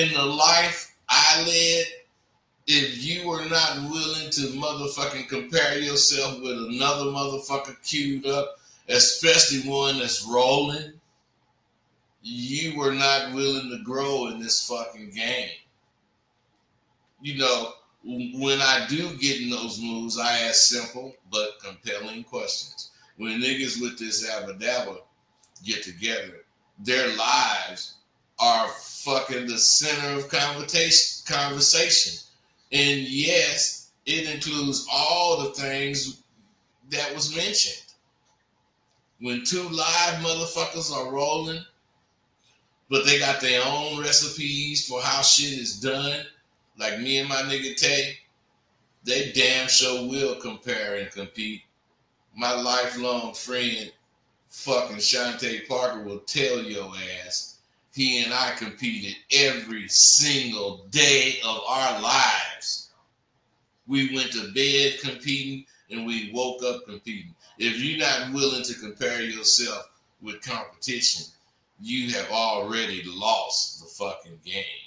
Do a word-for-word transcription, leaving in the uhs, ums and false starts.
In the life I led, if you were not willing to motherfucking compare yourself with another motherfucker queued up, especially one that's rolling, you were not willing to grow in this fucking game. You know, when I do get in those moves, I ask simple but compelling questions. When niggas with this abadabba get together, their lives are fucking the center of conversation. Conversation, and yes, it includes all the things that was mentioned. When two live motherfuckers are rolling, but they got their own recipes for how shit is done, like me and my nigga Tay, they damn sure will compare and compete. My lifelong friend, fucking Shantae Parker, will tell your ass he and I competed every single day of our lives. We went to bed competing and we woke up competing. If you're not willing to compare yourself with competition, you have already lost the fucking game.